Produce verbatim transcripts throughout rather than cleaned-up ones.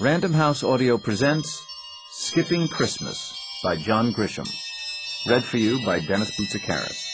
Random House Audio presents Skipping Christmas by John Grisham. Read for you by Dennis Boutsikaris.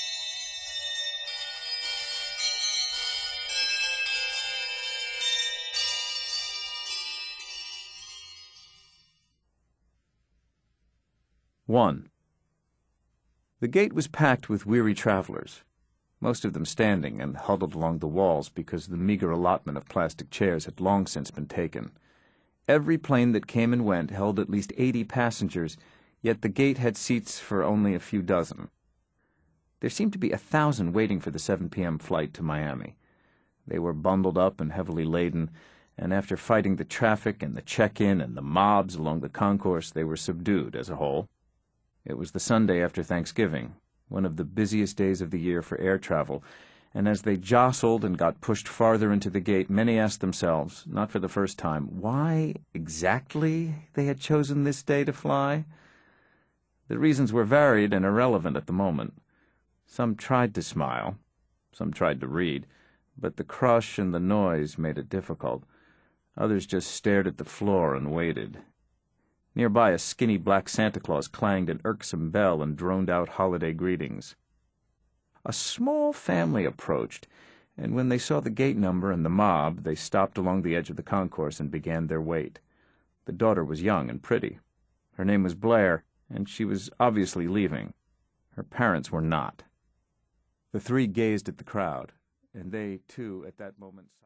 One. The gate was packed with weary travelers, most of them standing and huddled along the walls because the meager allotment of plastic chairs had long since been taken. Every plane that came and went held at least eighty passengers, yet the gate had seats for only a few dozen. There seemed to be a thousand waiting for the seven p.m. flight to Miami. They were bundled up and heavily laden, and after fighting the traffic and the check-in and the mobs along the concourse, they were subdued as a whole. It was the Sunday after Thanksgiving, one of the busiest days of the year for air travel, and as they jostled and got pushed farther into the gate, many asked themselves, not for the first time, why exactly they had chosen this day to fly. The reasons were varied and irrelevant at the moment. Some tried to smile, some tried to read, but the crush and the noise made it difficult. Others just stared at the floor and waited. Nearby, a skinny black Santa Claus clanged an irksome bell and droned out holiday greetings. A small family approached, and when they saw the gate number and the mob, they stopped along the edge of the concourse and began their wait. The daughter was young and pretty. Her name was Blair, and she was obviously leaving. Her parents were not. The three gazed at the crowd, and they, too, at that moment...